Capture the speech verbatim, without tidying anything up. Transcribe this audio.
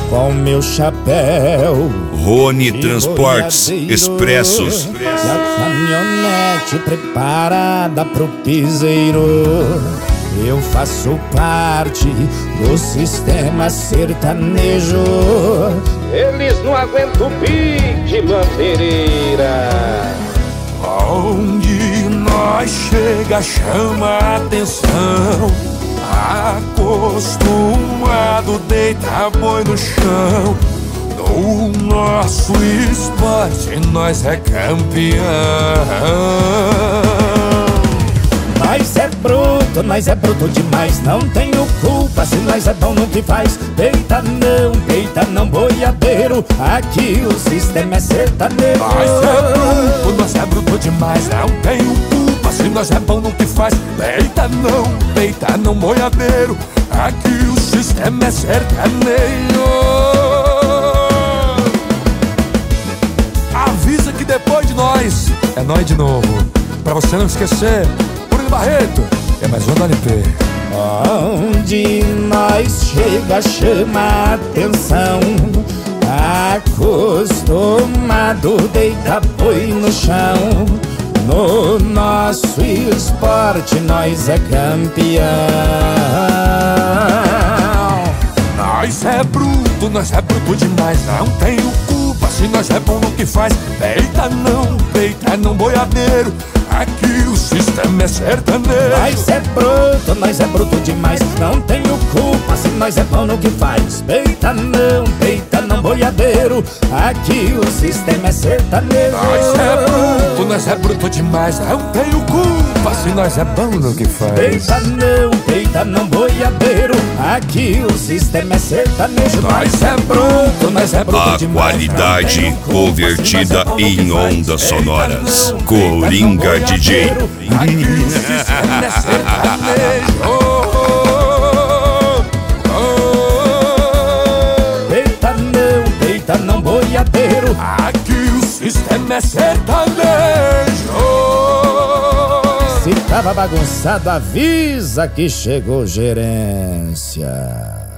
com meu chapéu. Rony Transportes Expressos. E a caminhonete preparada pro piseiro. Eu faço parte do sistema sertanejo. Eles não aguentam o pique, Mantereira. Onde nós chega chama a atenção. Acostumado deita boi no chão. No nosso esporte nós é campeão. Nós é bruto, nós é bruto demais. Não tenho culpa se nós é bom no que faz. Peita não, peita não, boiadeiro. Aqui o sistema é sertanejo. Nós é bruto, nós é bruto demais. Não tenho culpa se nós é bom no que faz. Peita não, peita não, boiadeiro. Aqui o sistema é sertanejo. Avisa que depois de nós é nós de novo. Pra você não esquecer, Barreto, é mais um da L P. Onde nós chega chama a atenção. Acostumado deita boi no chão. No nosso esporte nós é campeão. Nós é bruto, nós é bruto demais. Não tenho culpa se nós é bom no que faz. Peita não, peita não, boiadeiro. Aqui o sistema é sertanejo. Nós é bruto, nós é bruto demais. Não tenho culpa se nós é bom no que faz. Peita não, peita não, boiadeiro. Aqui o sistema é sertanejo. Nós é bruto, nós é bruto demais. Não tenho culpa se nós é bom no que faz. Peita não, peita não, boiadeiro. Aqui o sistema é sertanejo. Nós é bruto, nós é bruto A demais. qualidade convertida em ondas sonoras. Coringa D J. Aqui o sistema é sertanejo. Peita não, peita não, boiadeiro. Aqui o sistema é sertanejo. Se tava bagunçado, avisa que chegou gerência.